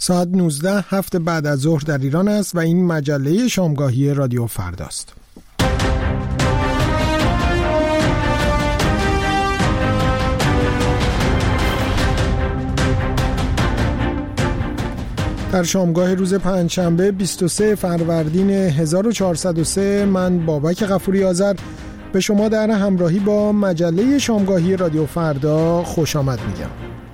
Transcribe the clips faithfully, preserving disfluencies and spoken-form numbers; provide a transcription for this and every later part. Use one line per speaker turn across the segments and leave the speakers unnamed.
ساعت نوزده هفت بعد از ظهر در ایران است و این مجله شامگاهی رادیو فرداست. در شامگاه روز پنجشنبه بیست و سوم فروردین هزار و چهارصد و سه من بابک غفوری آذر به شما در همراهی با مجله شامگاهی رادیو فردا خوش آمد میگم.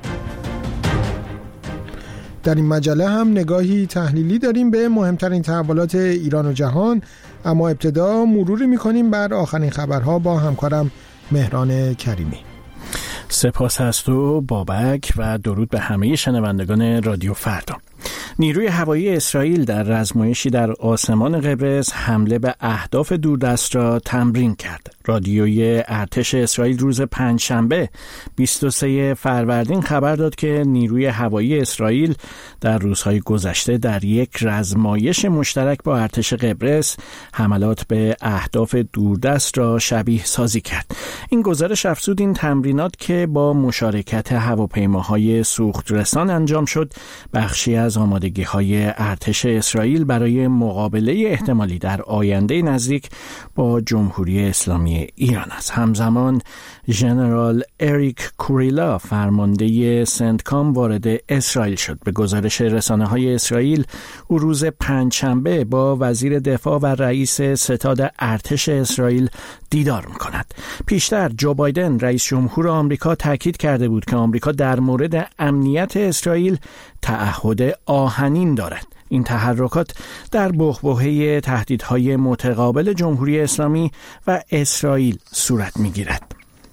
در این مجله هم نگاهی تحلیلی داریم به مهمترین تحولات ایران و جهان، اما ابتدا مروری میکنیم بر آخرین خبرها با همکارم مهران کریمی.
سپاس از تو بابک و درود به همه شنوندگان رادیو فردا. نیروی هوایی اسرائیل در رزمایشی در آسمان قبرس حمله به اهداف دوردست را تمرین کرد. رادیوی ارتش اسرائیل روز پنجشنبه بیست و سوم فروردین خبر داد که نیروی هوایی اسرائیل در روزهای گذشته در یک رزمایش مشترک با ارتش قبرس حملات به اهداف دوردست را شبیه سازی کرد. این گزارش افزود این تمرینات که با مشارکت هواپیماهای سوخترسان انجام شد، بخشی از آمادگی‌های ارتش اسرائیل برای مقابله احتمالی در آینده نزدیک با جمهوری اسلامی ایران است. همزمان ژنرال اریک کوریلا فرمانده سنتکام وارد اسرائیل شد. به گزارش رسانه‌های اسرائیل او روز پنجشنبه با وزیر دفاع و رئیس ستاد ارتش اسرائیل دیدار می‌کند. پیشتر جو بایدن رئیس جمهور آمریکا تاکید کرده بود که آمریکا در مورد امنیت اسرائیل تعهد آهنین دارد. این تحرکات در بحبوحه تهدیدهای متقابل جمهوری اسلامی و اسرائیل صورت می‌گیرد.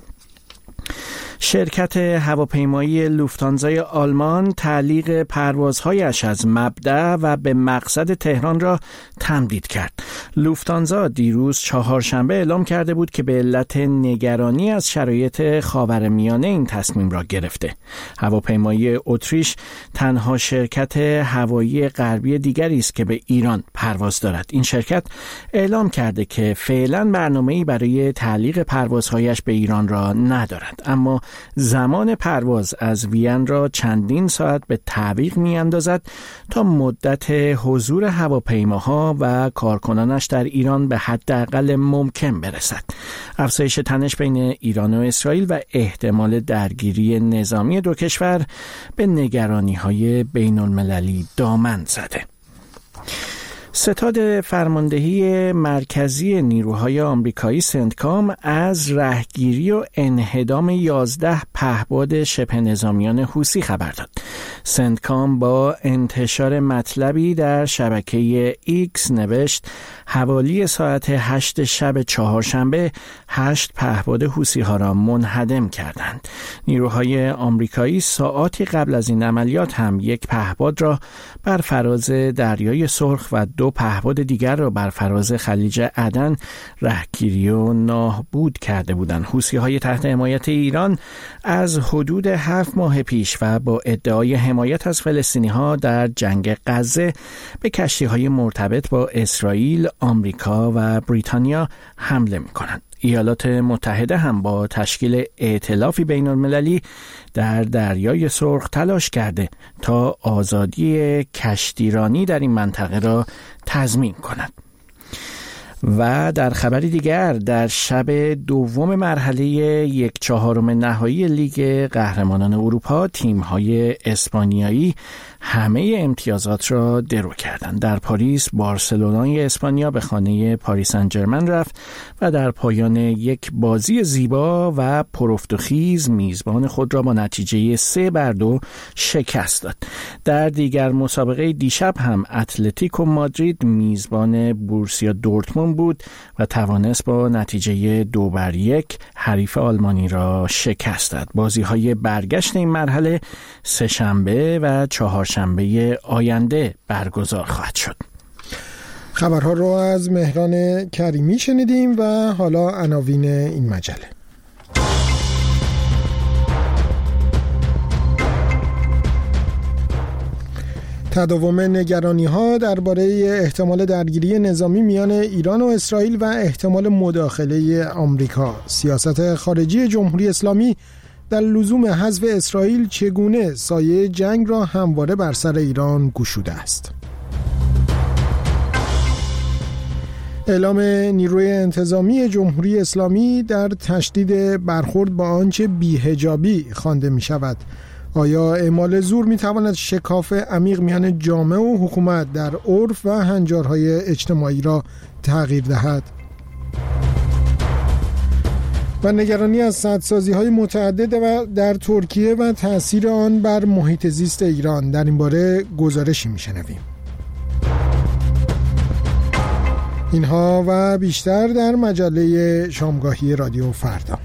شرکت هواپیمایی لوفتانزای آلمان تعلیق پروازهایش از مبدأ و به مقصد تهران را تمدید کرد. لوفتانزا دیروز چهارشنبه اعلام کرده بود که به علت نگرانی از شرایط خاورمیانه این تصمیم را گرفته. هواپیمایی اتریش تنها شرکت هوایی غربی دیگری است که به ایران پرواز دارد. این شرکت اعلام کرده که فعلا برنامه‌ای برای تعلیق پروازهایش به ایران را ندارد، اما زمان پرواز از وین را چندین ساعت به تعویق می اندازد تا مدت حضور هواپیماها و کارکنانش در ایران به حداقل ممکن برسد. افزایش تنش بین ایران و اسرائیل و احتمال درگیری نظامی دو کشور به نگرانی‌های بین‌المللی دامن زده. ستاد فرماندهی مرکزی نیروهای آمریکایی سنتکام از رهگیری و انهدام یازده پهپاد شبه نظامیان حوثی خبر داد. سنتکام با انتشار مطلبی در شبکه ایکس نوشت حوالی ساعت هشت شب چهارشنبه هشت پهپاد حوثی ها را منهدم کردند. نیروهای آمریکایی ساعاتی قبل از این عملیات هم یک پهپاد را بر فراز دریای سرخ و دو پهپاد دیگر را بر فراز خلیج عدن رهگیری و نابود کرده بودند. حوثی‌های تحت حمایت ایران از حدود هفت ماه پیش و با ادعای حمایت از فلسطینی‌ها در جنگ غزه به کشتی‌های مرتبط با اسرائیل، آمریکا و بریتانیا حمله می‌کنند. ایالات متحده هم با تشکیل ائتلافی بین‌المللی در دریای سرخ تلاش کرده تا آزادی کشتیرانی در این منطقه را تضمین کند. و در خبری دیگر، در شب دوم مرحله یک چهارم نهایی لیگ قهرمانان اروپا تیم‌های اسپانیایی همه امتیازات را درو کردند. در پاریس بارسلونای اسپانیا به خانه پاریس سن ژرمن رفت و در پایان یک بازی زیبا و پرافتخیز میزبان خود را با نتیجه سه بر دو شکست داد. در دیگر مسابقه دیشب هم اتلتیکو مادرید میزبان بورسیا دورتموند بود و توانست با نتیجه دو بر یک حریف آلمانی را شکست داد. بازی‌های برگشت این مرحله سه شنبه و چهارشنبه آینده برگزار خواهد شد.
خبرها رو از مهران کریمی شنیدیم و حالا عناوین این مجله. تداوم نگرانی‌ها درباره احتمال درگیری نظامی میان ایران و اسرائیل و احتمال مداخله آمریکا. سیاست خارجی جمهوری اسلامی در لزوم حذف اسرائیل چگونه سایه جنگ را همواره بر سر ایران گشوده است. اعلام نیروی انتظامی جمهوری اسلامی در تشدید برخورد با آنچه بی‌حجابی خوانده می شود. آیا اعمال زور می تواند شکاف عمیق میان جامعه و حکومت در عرف و هنجارهای اجتماعی را تغییر دهد؟ و نگرانی از سدسازی‌های متعدد و در ترکیه و تأثیر آن بر محیط زیست ایران. در این باره گزارشی می‌شنویم. اینها و بیشتر در مجله شامگاهی رادیو فردا.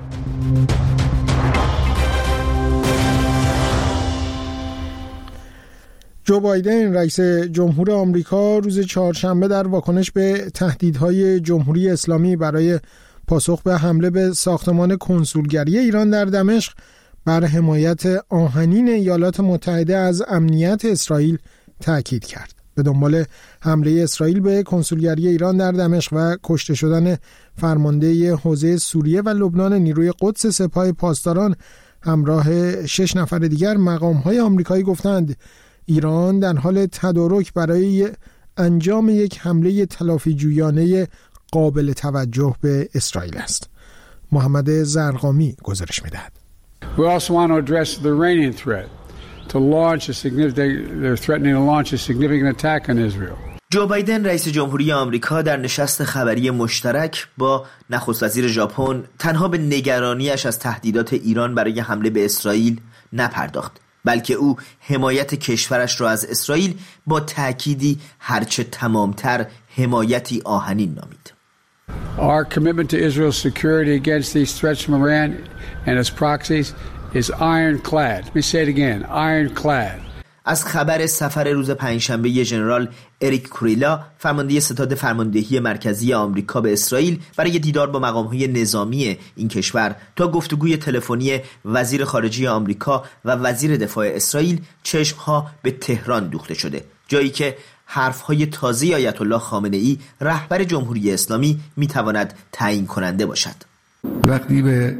جو بایدن رئیس جمهور آمریکا روز چهارشنبه در واکنش به تهدیدهای جمهوری اسلامی برای پاسخ به حمله به ساختمان کنسولگری ایران در دمشق بر حمایت آهنین ایالات متحده از امنیت اسرائیل تاکید کرد. به دنبال حمله اسرائیل به کنسولگری ایران در دمشق و کشته شدن فرمانده حوزه سوریه و لبنان نیروی قدس سپاه پاسداران همراه شش نفر دیگر، مقام‌های آمریکایی گفتند ایران در حال تدارک برای انجام یک حمله تلافی جویانه قابل توجه به اسرائیل است. محمد زرقامی گزارش می‌دهد.
We also want to address the Iranian threat to launch a significant they're threatening to launch a significant attack on Israel.
جو بایدن رئیس جمهوری آمریکا در نشست خبری مشترک با نخست وزیر ژاپن تنها به نگرانیش از تهدیدات ایران برای حمله به اسرائیل نپرداخت، بلکه او حمایت کشورش را از اسرائیل با تأکیدی هرچه تمامتر حمایتی آهنین نامید.
Our commitment to Israel's security against these threats from Iran and its proxies is ironclad. Let me say it again, ironclad.
از خبر سفر روز پنجشنبه ژنرال اریک کوریلا، فرمانده ستاد فرماندهی مرکزی آمریکا به اسرائیل برای دیدار با مقام‌های نظامی این کشور تا گفتگوی تلفنی وزیر خارجه آمریکا و وزیر دفاع اسرائیل، چشم‌ها به تهران دوخته شده، جایی که حرف‌های تازه آیت الله خامنه‌ای رهبر جمهوری اسلامی می‌تواند تعیین کننده باشد.
وقتی به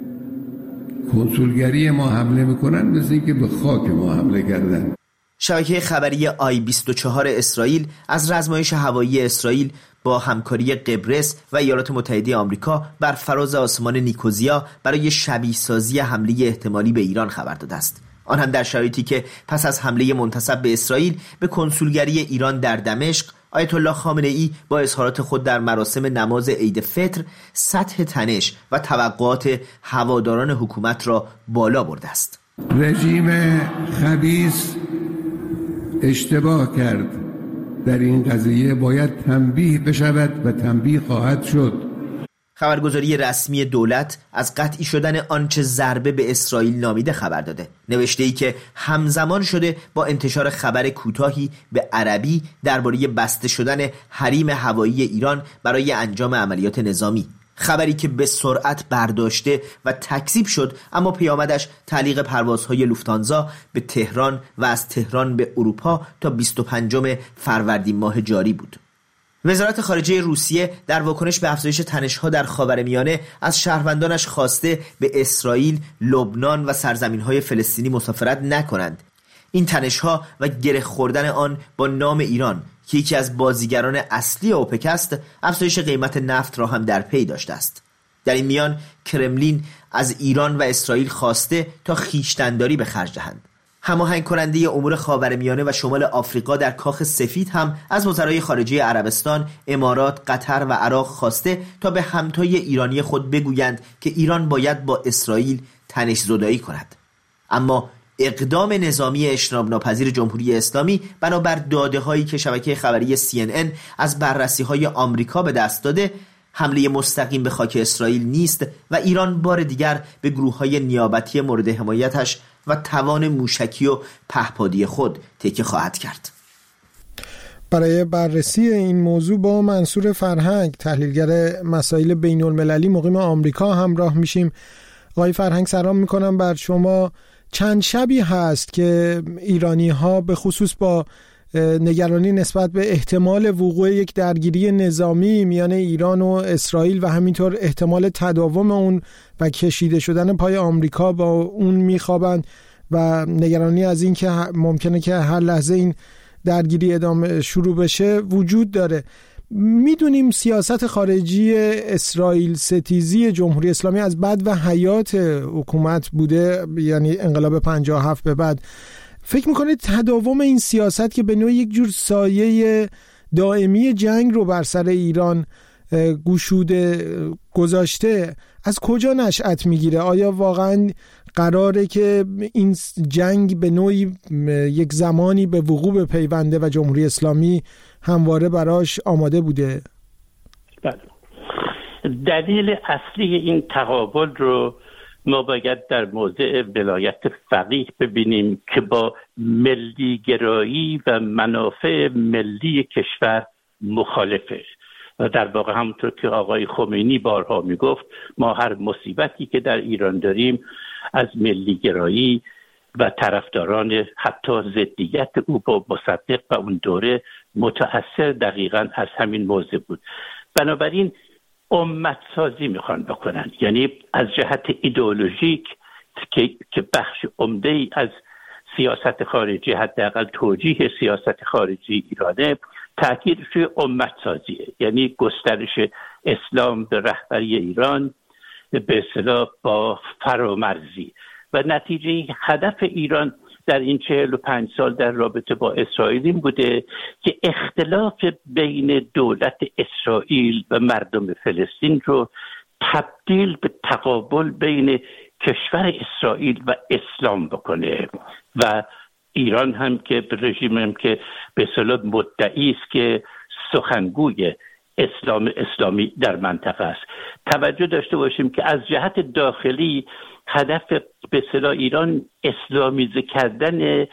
کنسولگری ما حمله میکنن مثل اینکه به خاک ما حمله کردن.
شبکه خبری آی بیست و چهار اسرائیل از رزمایش هوایی اسرائیل با همکاری قبرس و ایالات متحده آمریکا بر فراز آسمان نیکوزیا برای شبیه سازی حمله احتمالی به ایران خبر داده است. آن هم در شرایطی که پس از حمله منتسب به اسرائیل به کنسولگری ایران در دمشق، آیت الله خامنه‌ای با اظهارات خود در مراسم نماز عید فطر سطح تنش و توقعات هواداران حکومت را بالا برده است.
رژیم خبیث اشتباه کرد، در این قضیه باید تنبیه بشود و تنبیه خواهد شد.
خبرگزاری رسمی دولت از قطعی شدن آنچه ضربه به اسرائیل نامیده خبر داده، نوشته‌ای که همزمان شده با انتشار خبر کوتاهی به عربی درباره بسته شدن حریم هوایی ایران برای انجام عملیات نظامی، خبری که به سرعت برداشته و تکذیب شد، اما پیامدش تعلیق پروازهای لوفتانزا به تهران و از تهران به اروپا تا بیست و پنجم فروردین ماه جاری بود. وزارت خارجه روسیه در واکنش به افزایش تنش‌ها در خاورمیانه از شهروندانش خواسته به اسرائیل، لبنان و سرزمین‌های فلسطینی مسافرت نکنند. این تنش‌ها و گره خوردن آن با نام ایران که یکی از بازیگران اصلی اوپک است، افزایش قیمت نفت را هم در پی داشته است. در این میان کرملین از ایران و اسرائیل خواسته تا خویشتن‌داری به خرج دهند. هماهنگ کننده امور خاورمیانه و شمال آفریقا در کاخ سفید هم از وزرای خارجه عربستان، امارات، قطر و عراق خواسته تا به همتای ایرانی خود بگویند که ایران باید با اسرائیل تنش زدایی کند. اما اقدام نظامی اجتناب ناپذیر جمهوری اسلامی بنابر داده‌هایی که شبکه خبری سی ان ان از بررسی‌های آمریکا به دست داده، حمله مستقیم به خاک اسرائیل نیست و ایران بار دیگر به گروه‌های نیابتی مورد حمایتش و توان موشکی و پهپادی خود تکیه خواهد کرد.
برای بررسی این موضوع با منصور فرهنگ، تحلیلگر مسائل بین المللی مقیم آمریکا همراه میشیم. آقای فرهنگ سلام میکنم بر شما. چند شبی هست که ایرانی ها به خصوص با نگرانی نسبت به احتمال وقوع یک درگیری نظامی میان ایران و اسرائیل و همینطور احتمال تداوم اون و کشیده شدن پای آمریکا با اون میخوابند و نگرانی از این که ممکنه که هر لحظه این درگیری ادامه شروع بشه وجود داره. میدونیم سیاست خارجی اسرائیل ستیزی جمهوری اسلامی از بعد و حیات حکومت بوده، یعنی انقلاب پنجاه و هفت به بعد. فکر میکنید تداوم این سیاست که به نوعی یک جور سایه دائمی جنگ رو بر سر ایران گشوده گذاشته از کجا نشأت میگیره؟ آیا واقعا قراره که این جنگ به نوعی یک زمانی به وقوع بپیونده و جمهوری اسلامی همواره براش آماده بوده؟
بله. دلیل اصلی این تقابل رو ما باید در موضع ولایت فقیه ببینیم که با ملی گرایی و منافع ملی کشور مخالفه و در واقع همونطور که آقای خمینی بارها میگفت ما هر مصیبتی که در ایران داریم از ملی گرایی و طرفداران حتی ضدیت او با مصدق و اون دوره متأثر دقیقاً از همین موضوع بود. بنابراین امت سازی میخوان بکنن، یعنی از جهت ایدئولوژیک که که بخش عمده ای از سیاست خارجی، حداقل توجیه سیاست خارجی ایرانه، تأکید روی امت سازیه، یعنی گسترش اسلام به رهبری ایران به اصطلاح با فرامرزی و نتیجه هدف ایران در این چهل و پنج سال در رابطه با اسرائیل این بوده که اختلاف بین دولت اسرائیل و مردم فلسطین رو تبدیل به تقابل بین کشور اسرائیل و اسلام بکنه و ایران هم که رژیم هم که به اصطلاح مدعی است که سخنگوی اسلام اسلامی در منطقه است. توجه داشته باشیم که از جهت داخلی هدف به اصطلاح ایران اسلامیزه کردن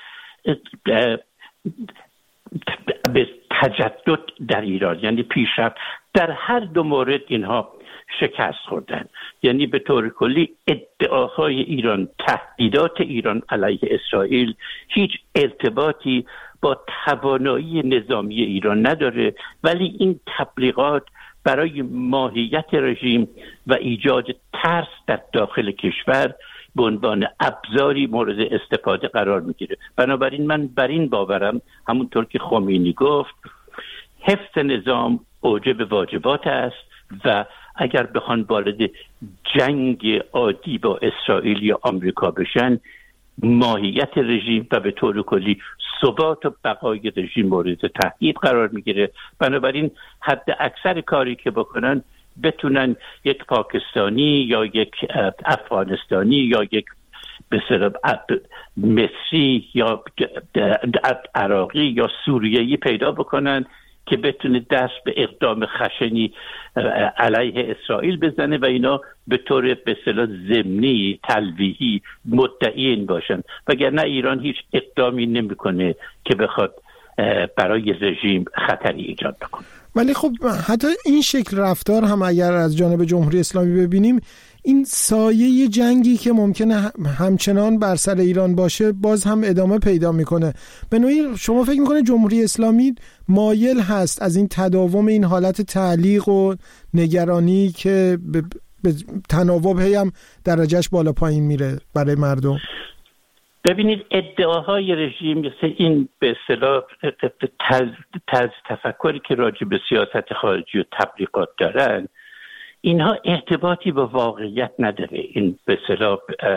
به تجدد در ایران، یعنی پیشرفت. در هر دو مورد اینها شکست خوردن، یعنی به طور کلی ادعاهای ایران، تهدیدات ایران علیه اسرائیل هیچ ارتباطی با توانایی نظامی ایران نداره، ولی این تبلیغات برای ماهیت رژیم و ایجاد ترس در داخل کشور به عنوان ابزاری مورد استفاده قرار میگیره. بنابراین من بر این باورم، همونطور که خمینی گفت، حفظ نظام اوجب واجبات است و اگر بخوان وارد جنگ عادی با اسرائیل یا آمریکا بشن، ماهیت رژیم و به طور کلی ثبات و بقای رژیم مورد تهدید قرار میگیره. بنابراین حد اکثر کاری که بکنن بتونن یک پاکستانی یا یک افغانستانی یا یک بسیار مصری یا عراقی یا سوریه‌ای پیدا بکنن که بتونه دست به اقدام خشنی علیه اسرائیل بزنه و اینا به طور به اصطلاح ضمنی تلویحی مدعی این باشن، وگرنه ایران هیچ اقدامی نمیکنه که بخواد برای رژیم خطری ایجاد بکنه.
ولی خب حتی این شکل رفتار هم اگر از جانب جمهوری اسلامی ببینیم، این سایه جنگی که ممکنه همچنان بر سر ایران باشه باز هم ادامه پیدا میکنه. به نوعی شما فکر میکنه جمهوری اسلامی مایل هست از این تداوم این حالت تعلیق و نگرانی که به, به تناوب هم درجهش بالا پایین میره برای مردم؟
ببینید ادعاهای رژیم مثل این به اصطلاح طرز تفکری که راجع به سیاست خارجی و تبلیغات دارن، اینها ارتباطی با واقعیت نداره. این به اصطلاح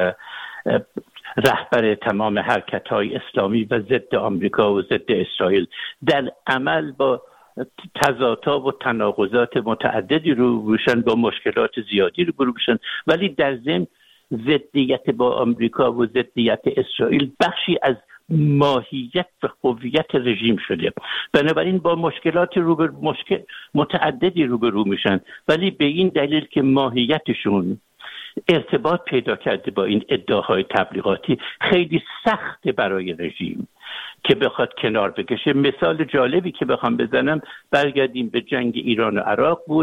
رهبر تمام حرکت‌های اسلامی و ضد آمریکا و ضد اسرائیل در عمل با تضادها و تناقضات متعددی روبروشن، با مشکلات زیادی روبروشن، ولی در ضمن ضدیت با آمریکا و ضدیت اسرائیل بخشی از ماهیت و هویت رژیم شده. بنابراین با مشکلات روبر مشکل متعددی روبرو میشن، ولی به این دلیل که ماهیتشون ارتباط پیدا کرده با این ادعاهای تبلیغاتی، خیلی سخته برای رژیم که بخواد کنار بکشه. مثال جالبی که بخوام بزنم، برگردیم به جنگ ایران و عراق بود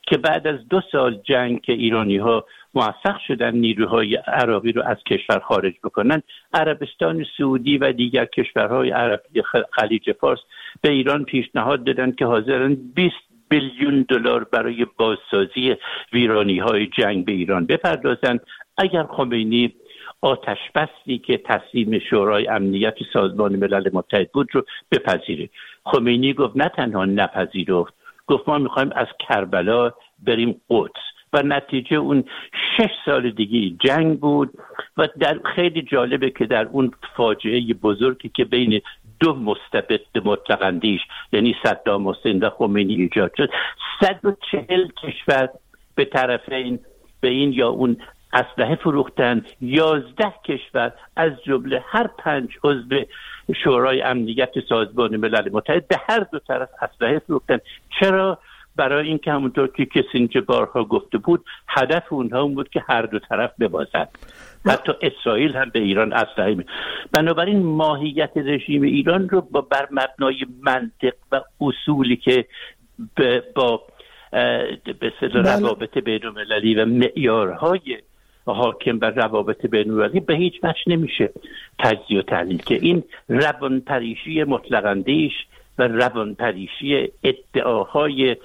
که بعد از دو سال جنگ که ایرانی‌ها موفق شدن نیروهای عراقی رو از کشور خارج بکنن، عربستان سعودی و دیگر کشورهای عربی خلیج فارس به ایران پیشنهاد دادن که حاضرن بیست بیلیون دلار برای بازسازی ویرانی‌های جنگ به ایران بپردازند اگر خمینی آتش بسی که تصمیم شورای امنیت سازمان ملل متحد بود رو بپذیره. خمینی گفت نه تنها نپذیرفت، گفت ما میخوایم از کربلا بریم قدس و نتیجه اون شش سال دیگه جنگ بود. و در خیلی جالبه که در اون فاجعه بزرگی که بین دو مستبد مطلق اندیش یعنی صدام حسین و خمینی ایجاد شد، صد و چهل کشور به طرف این به این یا اون اسلحه فروختن. یازده کشور از جمله هر پنج عضو شورای امنیت سازمان ملل متحد به هر دو طرف اسلحه فروختن. چرا؟ برای اینکه همونطور که کسینجر بارها گفته بود هدف اونها اون بود که هر دو طرف ببازند. حتی اسرائیل هم به ایران اسلحه می. بنابراین ماهیت رژیم ایران رو با بر مبنای منطق و اصولی که با به اصطلاح روابط بین‌المللی و معیارهای حاکم بر روابط بین‌المللی به هیچ وجه نمیشه تجزیه و تحلیل، که این روانپریشی مطلق اندیش و روانپریشی ادعاهای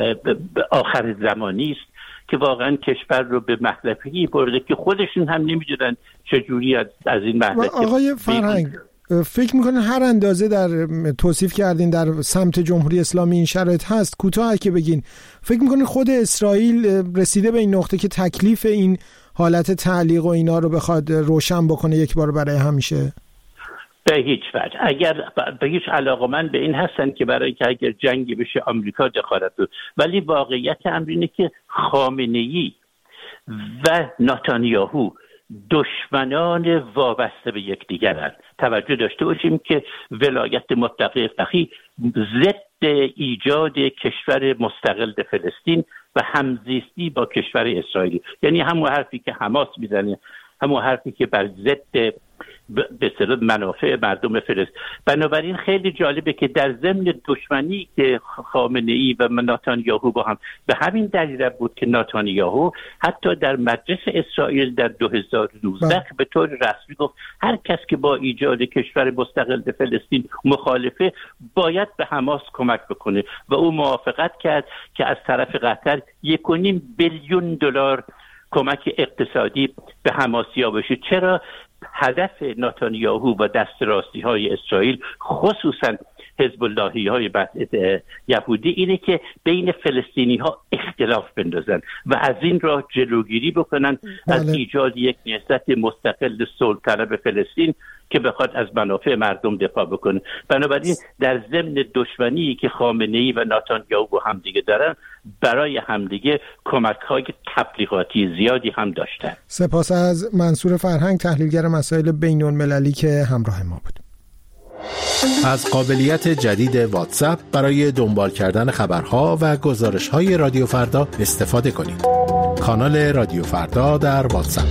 آخر زمانی است که واقعا کشور رو به مهلکی برده که خودشون هم نمیدونن چجوری از, از این مهلک.
آقای فرهنگ فکر میکنن هر اندازه در توصیف کردین در سمت جمهوری اسلامی این شرایط هست، کوتاه که بگین فکر میکنین خود اسرائیل رسیده به این نقطه که تکلیف این حالت تعلیق و اینا رو بخواد روشن بکنه یک بار برای همیشه؟
به هیچ وجه. اگر به هیچ علاقه‌مند به این هستن که برای که اگر جنگی بشه آمریکا دخالت بود، ولی واقعیت امر اینه که خامنه‌ای و نتانیاهو دشمنان وابسته به یکدیگرند. توجه داشته باشیم که ولایت مطلقه فقیه ضد ایجاد کشور مستقل فلسطین و همزیستی با کشور اسرائیل، یعنی همون حرفی که حماس میزنه، همون حرفی که بر ضد به اصطلاح منافع مردم فلسطین. بنابراین خیلی جالبه که در ضمن دشمنی که خامنه‌ای و نتانیاهو با هم به همین دلیل بود که نتانیاهو حتی در مجلس اسرائیل در دو هزار و نوزده به طور رسمی گفت هر کس که با ایجاد کشور مستقل به فلسطین مخالفه باید به حماس کمک بکنه و او موافقت کرد که از طرف قطر یک و نیم بیلیون دلار کمک اقتصادی به حماسیا بشه. چرا؟ هدف نتانیاهو و دست راستی های اسرائیل خصوصا حزب اللهی های یهودی اینه که بین فلسطینی ها اختلاف بندازن و از این راه جلوگیری بکنن بله. از ایجاد یک نهضت مستقل صلح طلب فلسطین که بخواد از منافع مردم دفاع بکنه. بنابراین در ضمن دشمنی که خامنه‌ای و نتانیاهو همدیگه دارن، برای همدیگه کمک‌های تبلیغاتی زیادی هم داشتن.
سپاس از منصور فرهنگ، تحلیلگر مسائل بین‌المللی که همراه ما بود.
از قابلیت جدید واتساپ برای دنبال کردن خبرها و گزارش‌های رادیو فردا استفاده کنید. کانال رادیو فردا در واتساپ.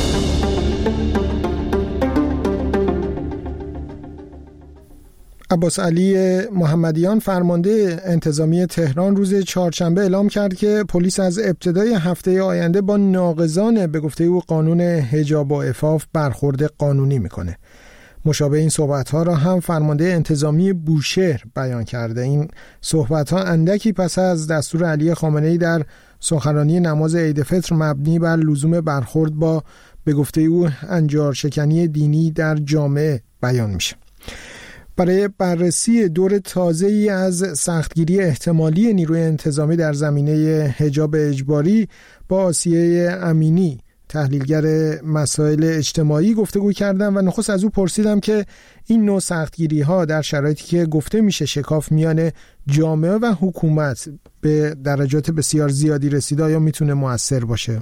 عباس علی محمدیان فرمانده انتظامی تهران روز چهارشنبه اعلام کرد که پلیس از ابتدای هفته آینده با ناقضان به گفته او قانون حجاب و عفاف برخورد قانونی میکنه. مشابه این صحبت‌ها را هم فرمانده انتظامی بوشهر بیان کرده. این صحبت‌ها اندکی پس از دستور علی خامنه‌ای در سخنرانی نماز عید فطر مبنی بر لزوم برخورد با به گفته او انجارشکنی دینی در جامعه بیان میشه. برای بررسی دور تازه‌ای از سختگیری احتمالی نیروی انتظامی در زمینه حجاب اجباری با آسیه امینی، تحلیلگر مسائل اجتماعی، گفتگو کردم و نخست از او پرسیدم که این نوع سختگیری‌ها در شرایطی که گفته میشه شکاف میان جامعه و حکومت به درجات بسیار زیادی رسیده آیا میتونه مؤثر باشه؟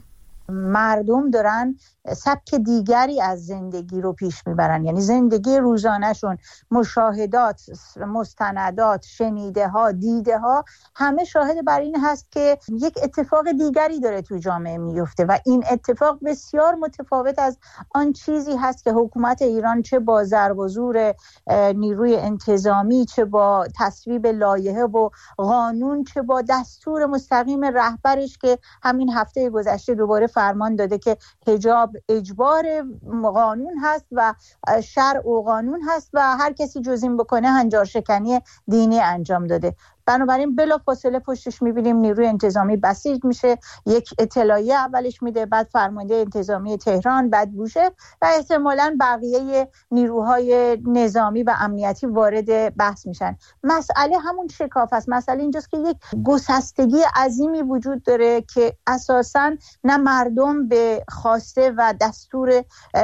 مردم دارن سبک دیگری از زندگی رو پیش میبرن، یعنی زندگی روزانهشون، مشاهدات، مستندات، شنیده ها، دیده ها، همه شاهد بر این هست که یک اتفاق دیگری داره تو جامعه میفته و این اتفاق بسیار متفاوت از آن چیزی هست که حکومت ایران چه با ضرب و زور نیروی انتظامی، چه با تصویب لایحه و قانون، چه با دستور مستقیم رهبرش که همین هفته گذشته دوباره فرمان داده که حجاب اجبار قانون هست و شرع و قانون هست و هر کسی جز این بکنه هنجار شکنی دینی انجام داده. بنابراین بلافاصله پشتش میبینیم نیروی انتظامی بسیج میشه، یک اطلاعیه اولش میده، بعد فرمانده انتظامی تهران، بعد بوشه و احتمالاً بقیه نیروهای نظامی و امنیتی وارد بحث میشن. مسئله همون شکاف است. مسئله اینجاست که یک گسستگی عظیمی وجود داره که اساساً نه مردم به خواسته و دستور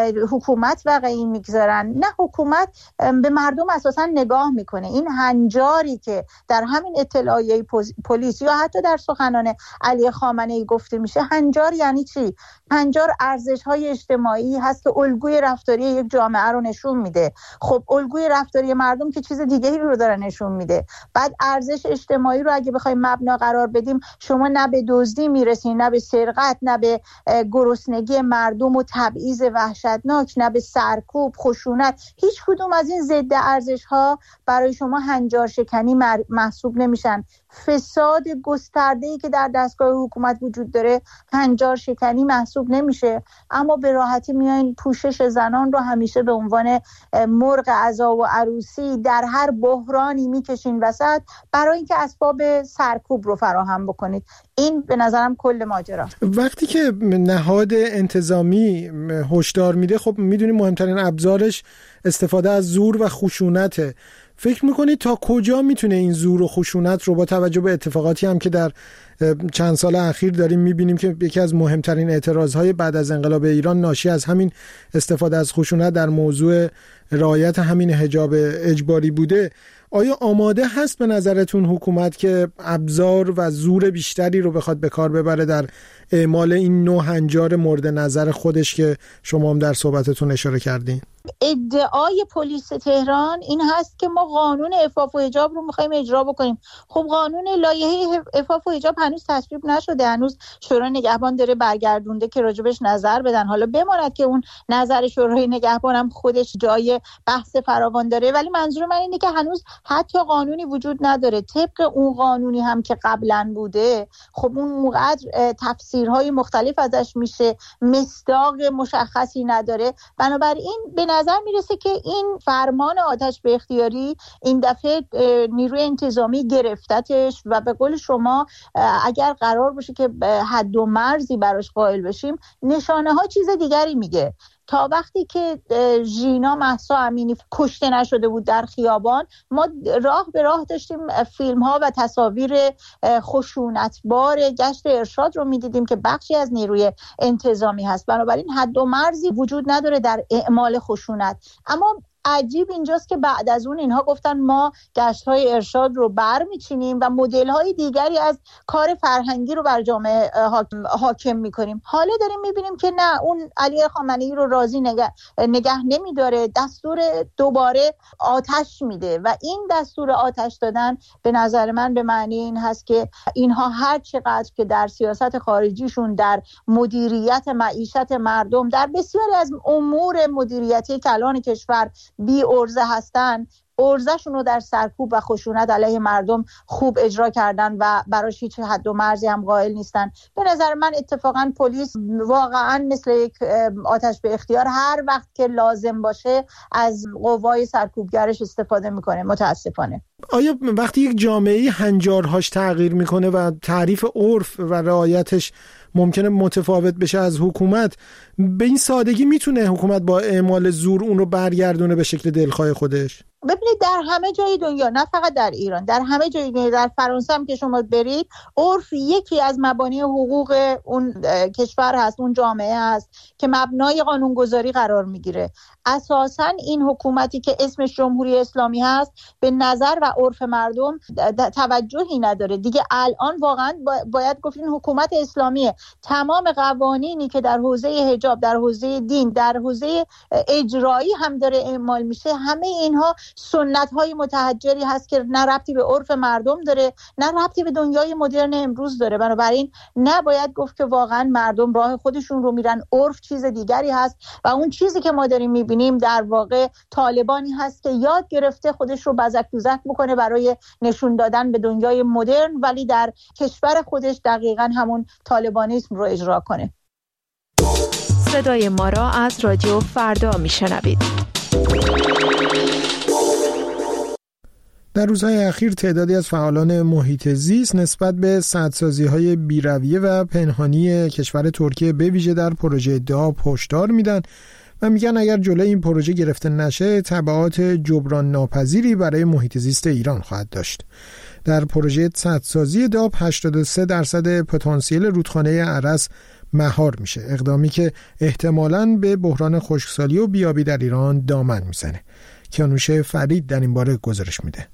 حکومت واقعی میگذارن، نه حکومت به مردم اساساً نگاه میکنه. این هنجاری که در همین اطلاعیه پلیس یا حتی در سخنان علی خامنه‌ای گفته میشه، هنجار یعنی چی؟ هنجار ارزش‌های اجتماعی هست که الگوی رفتاری یک جامعه رو نشون میده. خب الگوی رفتاری مردم که چیز دیگه‌ای رو داره نشون میده. بعد ارزش اجتماعی رو اگه بخوایم مبنا قرار بدیم، شما نه به دزدی میرسین، نه به سرقت، نه به گرسنگی مردم و تبعیض وحشتناک، نه به سرکوب، خشونت. هیچ کدوم از این ضد ارزش‌ها برای شما هنجار شکنی محسوب نمیشن. فساد گسترده‌ای که در دستگاه حکومت وجود داره هنجار شکنی محسوب نمیشه، اما به راحتی میاین پوشش زنان رو همیشه به عنوان مرغ عزا و عروسی در هر بحرانی میکشین وسط برای اینکه اسباب سرکوب رو فراهم بکنید. این به نظرم کل ماجرا.
وقتی که نهاد انتظامی هشدار میده، خب میدونیم مهمترین ابزارش استفاده از زور و خشونته. فکر میکنید تا کجا میتونه این زور و خشونت رو با توجه به اتفاقاتی هم که در چند سال اخیر داریم میبینیم که یکی از مهمترین اعتراضهای بعد از انقلاب ایران ناشی از همین استفاده از خشونت در موضوع رعایت همین حجاب اجباری بوده، آیا آماده هست به نظرتون حکومت که ابزار و زور بیشتری رو بخواد به کار ببره در اعمال این نوع هنجار مورد نظر خودش که شما هم در صحبتتون اشاره کردین؟
ادعای پلیس تهران این هست که ما قانون عفاف و حجاب رو می‌خوایم اجرا بکنیم. خب قانون لایحه عفاف و حجاب هنوز تصویب نشده، هنوز شورای نگهبان داره برگردونده که راجبش نظر بدن. حالا بماند که اون نظر شورای نگهبان هم خودش جای بحث فراوان داره، ولی منظور من اینه که هنوز حتی قانونی وجود نداره. طبق اون قانونی هم که قبلا بوده، خب اون موقع تفسیرهای مختلف ازش میشه، مصداق مشخصی نداره. بنابراین به نظر میرسه که این فرمان آتش به اختیاری این دفعه نیروی انتظامی گرفتتش و به قول شما اگر قرار باشه که حد و مرزی براش قائل بشیم، نشانه ها چیز دیگری میگه. تا وقتی که ژینا مهسا امینی کشته نشده بود در خیابان، ما راه به راه داشتیم فیلم ها و تصاویر خشونتبار گشت ارشاد رو میدیدیم که بخشی از نیروی انتظامی هست. بنابراین حد و مرزی وجود نداره در اعمال خشونت. اما عجیب اینجاست که بعد از اون اینها گفتن ما گشت‌های ارشاد رو برمی‌چینیم و مدل‌های دیگری از کار فرهنگی رو بر جامعه حاکم می‌کنیم. حالا داریم می‌بینیم که نه، اون علی خامنه‌ای رو راضی نگه, نگه نمی‌داره، دستور دوباره آتش میده و این دستور آتش دادن به نظر من به معنی این هست که اینها هر چقدر که در سیاست خارجیشون، در مدیریت معیشت مردم، در بسیاری از امور مدیریتی کلان کشور بی ارزه هستن، ارزشون رو در سرکوب و خشونت علیه مردم خوب اجرا کردن و براش هیچ حد و مرزی هم قائل نیستن. به نظر من اتفاقا پلیس واقعا مثل یک آتش به اختیار هر وقت که لازم باشه از قوای سرکوبگرش استفاده میکنه. متاسفانه.
آیا وقتی یک جامعه هنجارهاش تغییر میکنه و تعریف عرف و رعایتش ممکنه متفاوت بشه از حکومت، به این سادگی میتونه حکومت با اعمال زور اون رو برگردونه به شکل دلخواه خودش؟
ببینید در همه جای دنیا، نه فقط در ایران، در همه جای دنیا، در فرانسه هم که شما برید، عرف یکی از مبانی حقوق اون کشور هست، اون جامعه هست که مبنای قانونگذاری قرار میگیره. اساساً این حکومتی که اسمش جمهوری اسلامی هست به نظر و عرف مردم توجهی نداره دیگه. الان واقعا باید گفت این حکومت اسلامیه، تمام قوانینی که در حوزه حجاب، در حوزه دین، در حوزه اجرایی هم داره اعمال میشه، همه اینها سنت‌های متحجری هست که نه ربطی به عرف مردم داره نه ربطی به دنیای مدرن امروز داره. بنابراین نباید گفت که واقعا مردم راه خودشون رو میرن، عرف چیز دیگری هست و اون چیزی که ما داریم میبینیم در واقع طالبانی هست که یاد گرفته خودش رو بزک دوزک بکنه برای نشون دادن به دنیای مدرن، ولی در کشور خودش دقیقاً همون طالبانیسم رو اجرا کنه.
صدای ما را از رادیو فردا میشنوید.
در روزهای اخیر تعدادی از فعالان محیط زیست نسبت به سدسازی‌های بی‌رویه و پنهانی کشور ترکیه به ویژه در پروژه داب هشدار میدن و میگن اگر جلوی این پروژه گرفته نشه تبعات جبران ناپذیری برای محیط زیست ایران خواهد داشت. در پروژه سدسازی داب هشتاد و سه درصد پتانسیل رودخانه ارس مهار میشه، اقدامی که احتمالاً به بحران خشکسالی و بیابی در ایران دامن میزنه. کیانوش فرید در این باره گزارش میده.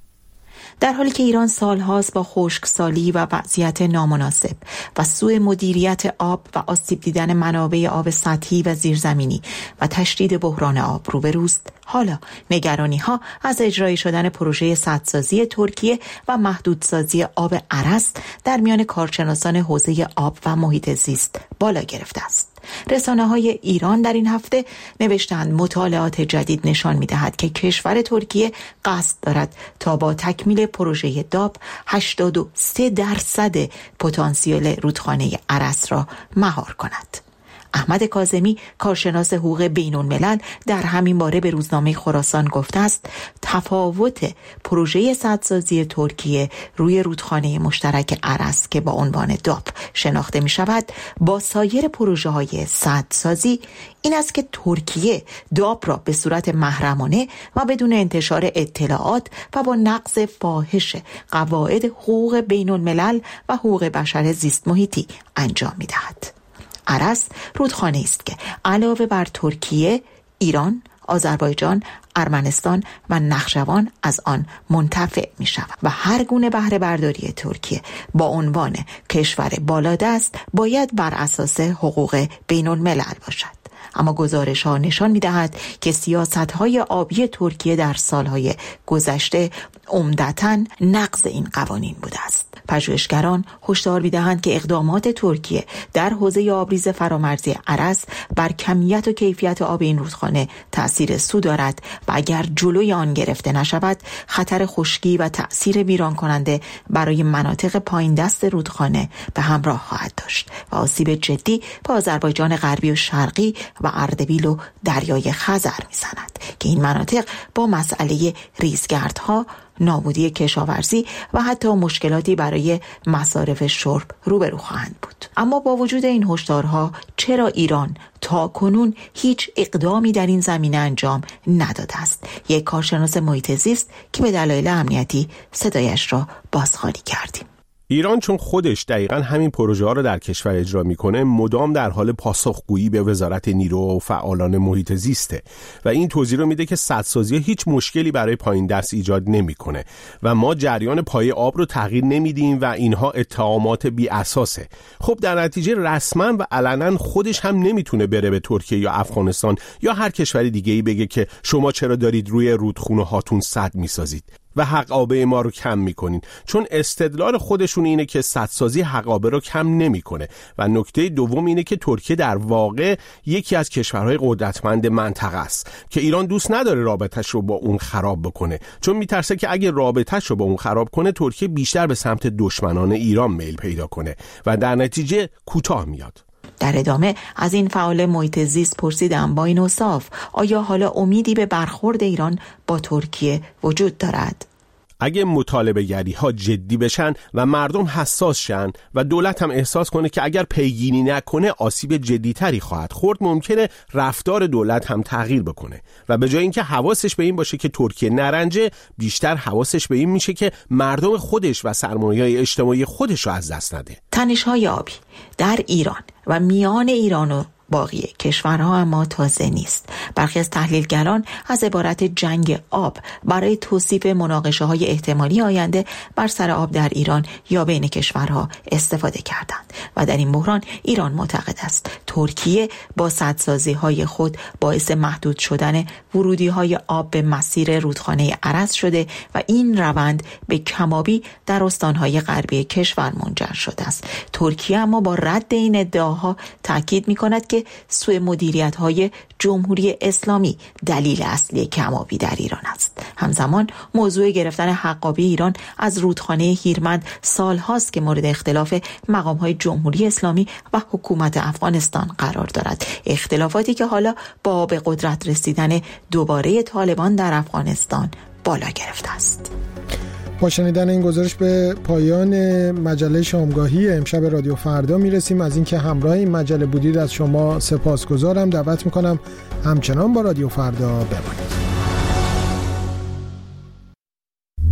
در حالی که ایران سالهاست با خشکسالی و وضعیت نامناسب و سوء مدیریت آب و آسیب دیدن منابع آب سطحی و زیرزمینی و تشدید بحران آب روبروست، حالا نگرانی ها از اجرایی شدن پروژه سدسازی ترکیه و محدودسازی آب ارس در میان کارشناسان حوزه آب و محیط زیست بالا گرفته است. رسانه‌های ایران در این هفته نوشتند مطالعات جدید نشان می‌دهد که کشور ترکیه قصد دارد تا با تکمیل پروژه داب هشتاد و سه درصد پتانسیل رودخانه ارس را مهار کند. احمد کاظمی کارشناس حقوق بین‌الملل در همین باره به روزنامه خراسان گفته است تفاوت پروژه سدسازی ترکیه روی رودخانه مشترک ارس که با عنوان داب شناخته می شود با سایر پروژه های سدسازی این است که ترکیه داب را به صورت محرمانه و بدون انتشار اطلاعات و با نقض فاحش قواعد حقوق بین‌الملل و حقوق بشر زیست محیطی انجام می دهد. ارس رودخانه است که علاوه بر ترکیه، ایران، آذربایجان، ارمنستان و نخجوان از آن منتفع می شود و هر گونه بهره برداری ترکیه با عنوان کشور بالادست باید بر اساس حقوق بین الملل باشد. اما گزارش ها نشان می دهد که سیاست های آبی ترکیه در سالهای گذشته عمدتاً نقض این قوانین بوده است. پژوهشگران هشدار می‌دهند که اقدامات ترکیه در حوزه آبریز فرامرزی ارس بر کمیت و کیفیت آب این رودخانه تأثیر سو دارد و اگر جلوی آن گرفته نشود خطر خشکی و تأثیر ویران کننده برای مناطق پایین دست رودخانه به همراه خواهد داشت و آسیب جدی به آذربایجان غربی و شرقی و اردبیل و دریای خزر می‌زند که این مناطق با مسئله ریزگردها، نابودی کشاورزی و حتی مشکلاتی برای مصارف شرب روبرو خواهند بود. اما با وجود این هشدارها چرا ایران تا کنون هیچ اقدامی در این زمینه انجام نداده است؟ یک کارشناس محیط زیست که به دلایل امنیتی صدایش را بازخوانی کردیم.
ایران چون خودش دقیقاً همین پروژه ها رو در کشور اجرا میکنه مدام در حال پاسخگویی به وزارت نیرو و فعالان محیط زیسته و این توضیح رو میده که سدسازی هیچ مشکلی برای پایین دست ایجاد نمیکنه و ما جریان پایه آب رو تغییر نمیدیم و اینها اتهامات بی اساسه. خب در نتیجه رسما و علنا خودش هم نمیتونه بره به ترکیه یا افغانستان یا هر کشور دیگه‌ای بگه که شما چرا دارید روی رودخونه هاتون سد میسازید و حقابه ما رو کم میکنین، چون استدلال خودشون اینه که سدسازی حقابه رو کم نمیکنه. و نکته دوم اینه که ترکیه در واقع یکی از کشورهای قدرتمند منطقه است که ایران دوست نداره رابطش رو با اون خراب بکنه، چون میترسه که اگه رابطش رو با اون خراب کنه ترکیه بیشتر به سمت دشمنان ایران میل پیدا کنه و در نتیجه کوتاه میاد.
در ادامه از این فعال محیط زیست پرسیدم با این اوصاف آیا حالا امیدی به برخورد ایران با ترکیه وجود دارد؟
اگه مطالبه گری ها جدی بشن و مردم حساس شن و دولت هم احساس کنه که اگر پیگیری نکنه آسیب جدی تری خواهد خورد، ممکنه رفتار دولت هم تغییر بکنه و به جای اینکه حواسش به این باشه که ترکیه نرنجه، بیشتر حواسش به این میشه که مردم خودش و سرمایه‌های اجتماعی خودش رو از دست نده.
تنش‌های آبی در ایران و میان ایران و باقی کشورها اما تازه نیست. برخی از تحلیلگران از عبارت جنگ آب برای توصیف مناقشه‌های احتمالی آینده بر سر آب در ایران یا بین کشورها استفاده کردند و در این بحران ایران معتقد است ترکیه با سدسازی‌های خود باعث محدود شدن ورودی‌های آب به مسیر رودخانه ارس شده و این روند به کمابی در استان‌های غربی کشور منجر شده است. ترکیه اما با رد این ادعاها تاکید می‌کند که سوء مدیریت‌های جمهوری اسلامی دلیل اصلی کمابی در ایران است. همزمان موضوع گرفتن حقابی ایران از رودخانه هیرمند سال‌هاست که مورد اختلاف مقام‌های جمهوری اسلامی و حکومت افغانستان قرار دارد. اختلافاتی که حالا با به قدرت رسیدن دوباره طالبان در افغانستان بالا گرفته است.
با شنیدن این گزارش به پایان مجله شامگاهی امشب رادیو فردا میرسیم. از اینکه همراه این مجله بودید از شما سپاسگزارم. دعوت میکنم همچنان با رادیو فردا بمانید.